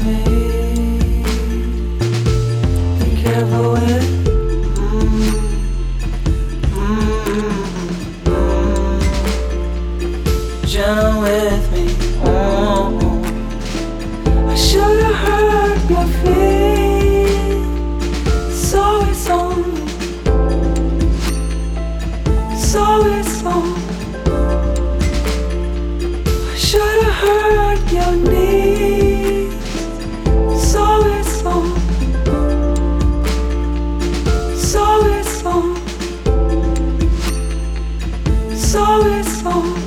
me. Be careful with gentle with me. I should've heard your feet. So it's on. So it's on. I should've heard your needs. So it's on. So it's on. So it's on.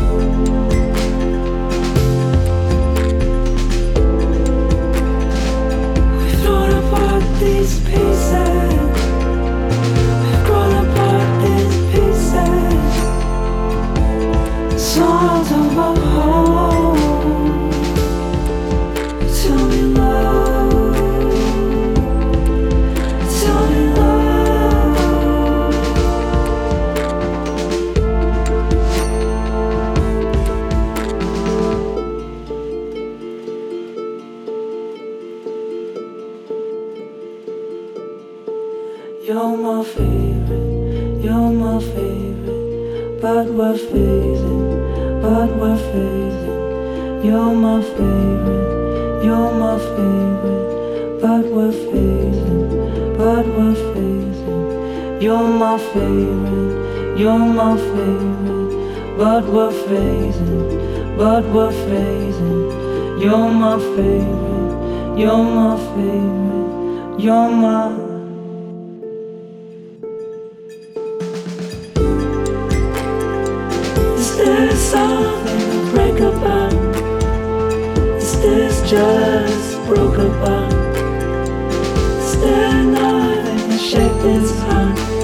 These pieces, we've grown apart. These pieces, songs of a home. Tell me love, tell me love. You're my favorite, but we're phasing, but we're phasing. You're my favorite, but we're phasing, but we're phasing. You're my favorite, but we're phasing, but we're phasing. You're my favorite, you're my. Is there something to break apart? Is this just broken apart? Is there nothing to shake this heart?